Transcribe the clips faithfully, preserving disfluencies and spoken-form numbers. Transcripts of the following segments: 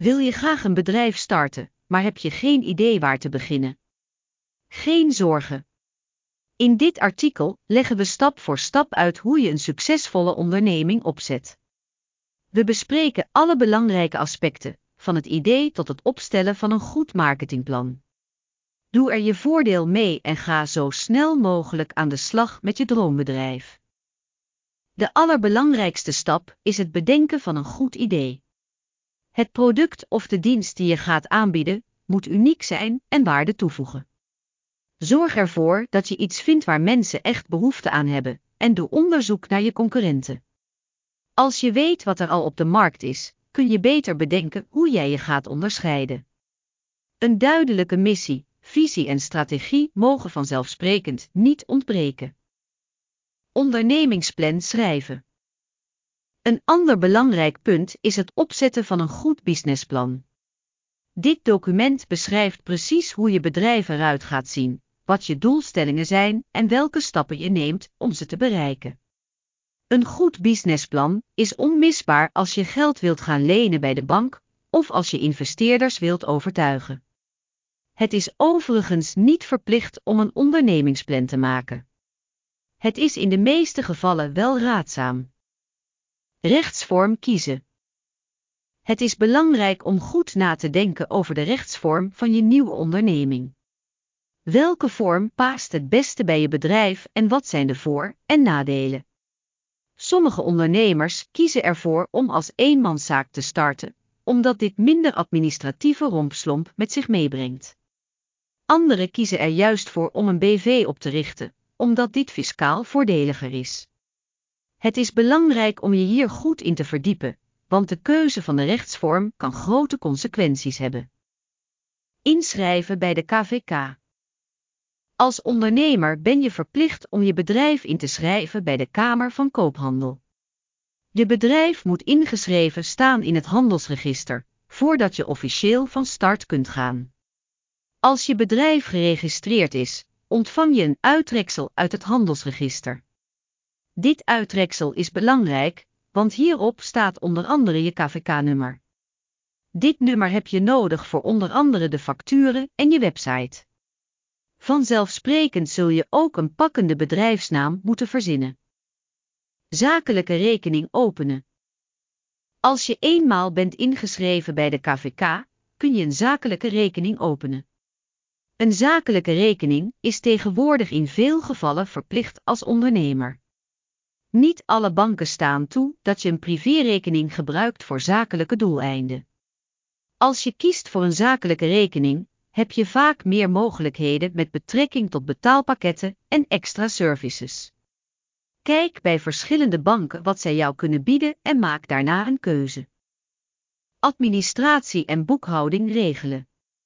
Wil je graag een bedrijf starten, maar heb je geen idee waar te beginnen? Geen zorgen. In dit artikel leggen we stap voor stap uit hoe je een succesvolle onderneming opzet. We bespreken alle belangrijke aspecten, van het idee tot het opstellen van een goed marketingplan. Doe er je voordeel mee en ga zo snel mogelijk aan de slag met je droombedrijf. De allerbelangrijkste stap is het bedenken van een goed idee. Het product of de dienst die je gaat aanbieden, moet uniek zijn en waarde toevoegen. Zorg ervoor dat je iets vindt waar mensen echt behoefte aan hebben, en doe onderzoek naar je concurrenten. Als je weet wat er al op de markt is, kun je beter bedenken hoe jij je gaat onderscheiden. Een duidelijke missie, visie en strategie mogen vanzelfsprekend niet ontbreken. Ondernemingsplan schrijven. Een ander belangrijk punt is het opzetten van een goed businessplan. Dit document beschrijft precies hoe je bedrijf eruit gaat zien, wat je doelstellingen zijn en welke stappen je neemt om ze te bereiken. Een goed businessplan is onmisbaar als je geld wilt gaan lenen bij de bank of als je investeerders wilt overtuigen. Het is overigens niet verplicht om een ondernemingsplan te maken. Het is in de meeste gevallen wel raadzaam. Rechtsvorm kiezen. Het is belangrijk om goed na te denken over de rechtsvorm van je nieuwe onderneming. Welke vorm past het beste bij je bedrijf en wat zijn de voor- en nadelen? Sommige ondernemers kiezen ervoor om als eenmanszaak te starten, omdat dit minder administratieve rompslomp met zich meebrengt. Anderen kiezen er juist voor om een B V op te richten, omdat dit fiscaal voordeliger is. Het is belangrijk om je hier goed in te verdiepen, want de keuze van de rechtsvorm kan grote consequenties hebben. Inschrijven bij de K V K. Als ondernemer ben je verplicht om je bedrijf in te schrijven bij de Kamer van Koophandel. Je bedrijf moet ingeschreven staan in het handelsregister, voordat je officieel van start kunt gaan. Als je bedrijf geregistreerd is, ontvang je een uittreksel uit het handelsregister. Dit uittreksel is belangrijk, want hierop staat onder andere je K V K-nummer. Dit nummer heb je nodig voor onder andere de facturen en je website. Vanzelfsprekend zul je ook een pakkende bedrijfsnaam moeten verzinnen. Zakelijke rekening openen. Als je eenmaal bent ingeschreven bij de K V K, kun je een zakelijke rekening openen. Een zakelijke rekening is tegenwoordig in veel gevallen verplicht als ondernemer. Niet alle banken staan toe dat je een privérekening gebruikt voor zakelijke doeleinden. Als je kiest voor een zakelijke rekening, heb je vaak meer mogelijkheden met betrekking tot betaalpakketten en extra services. Kijk bij verschillende banken wat zij jou kunnen bieden en maak daarna een keuze. Administratie en boekhouding regelen.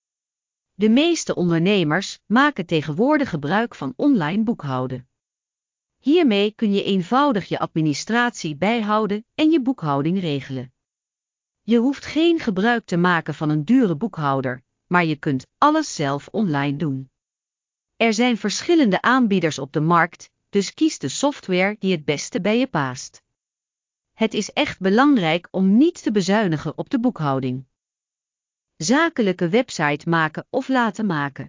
De meeste ondernemers maken tegenwoordig gebruik van online boekhouden. Hiermee kun je eenvoudig je administratie bijhouden en je boekhouding regelen. Je hoeft geen gebruik te maken van een dure boekhouder, maar je kunt alles zelf online doen. Er zijn verschillende aanbieders op de markt, dus kies de software die het beste bij je past. Het is echt belangrijk om niet te bezuinigen op de boekhouding. Zakelijke website maken of laten maken.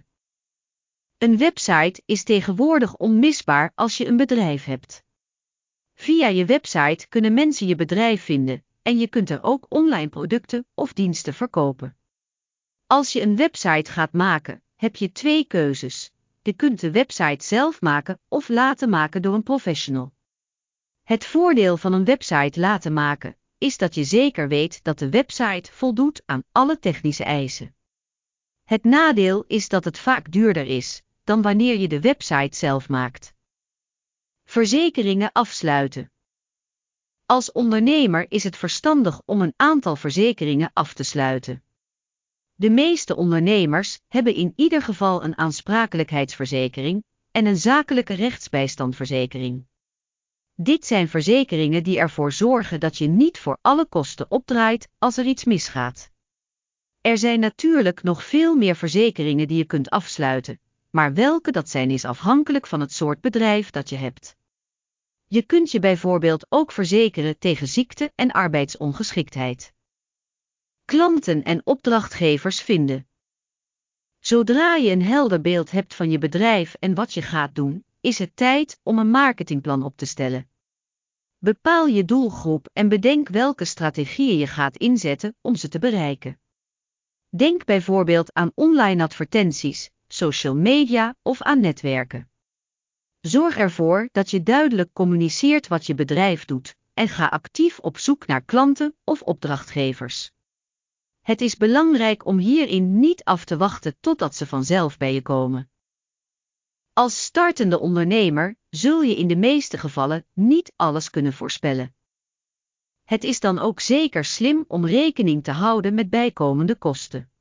Een website is tegenwoordig onmisbaar als je een bedrijf hebt. Via je website kunnen mensen je bedrijf vinden en je kunt er ook online producten of diensten verkopen. Als je een website gaat maken, heb je twee keuzes. Je kunt de website zelf maken of laten maken door een professional. Het voordeel van een website laten maken is dat je zeker weet dat de website voldoet aan alle technische eisen. Het nadeel is dat het vaak duurder is dan wanneer je de website zelf maakt. Verzekeringen afsluiten. Als ondernemer is het verstandig om een aantal verzekeringen af te sluiten. De meeste ondernemers hebben in ieder geval een aansprakelijkheidsverzekering en een zakelijke rechtsbijstandverzekering. Dit zijn verzekeringen die ervoor zorgen dat je niet voor alle kosten opdraait als er iets misgaat. Er zijn natuurlijk nog veel meer verzekeringen die je kunt afsluiten, maar welke dat zijn is afhankelijk van het soort bedrijf dat je hebt. Je kunt je bijvoorbeeld ook verzekeren tegen ziekte en arbeidsongeschiktheid. klanten en opdrachtgevers vinden. Zodra je een helder beeld hebt van je bedrijf en wat je gaat doen, is het tijd om een marketingplan op te stellen. Bepaal je doelgroep en bedenk welke strategieën je gaat inzetten om ze te bereiken. Denk bijvoorbeeld aan online advertenties, social media of aan netwerken. Zorg ervoor dat je duidelijk communiceert wat je bedrijf doet en ga actief op zoek naar klanten of opdrachtgevers. Het is belangrijk om hierin niet af te wachten totdat ze vanzelf bij je komen. Als startende ondernemer zul je in de meeste gevallen niet alles kunnen voorspellen. Het is dan ook zeker slim om rekening te houden met bijkomende kosten.